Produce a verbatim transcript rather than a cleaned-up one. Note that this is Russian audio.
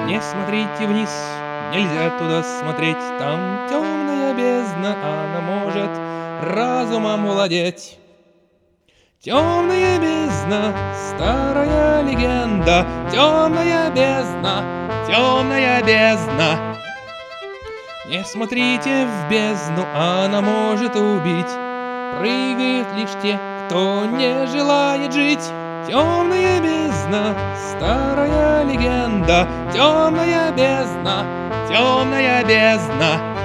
Не смотрите вниз, нельзя туда смотреть, там темная бездна, она может разумом владеть. Темная бездна, старая легенда, темная бездна, темная бездна. Не смотрите в бездну, она может убить. Прыгают лишь те, кто не желает жить. Темная бездна, старая легенда, темная бездна, темная бездна.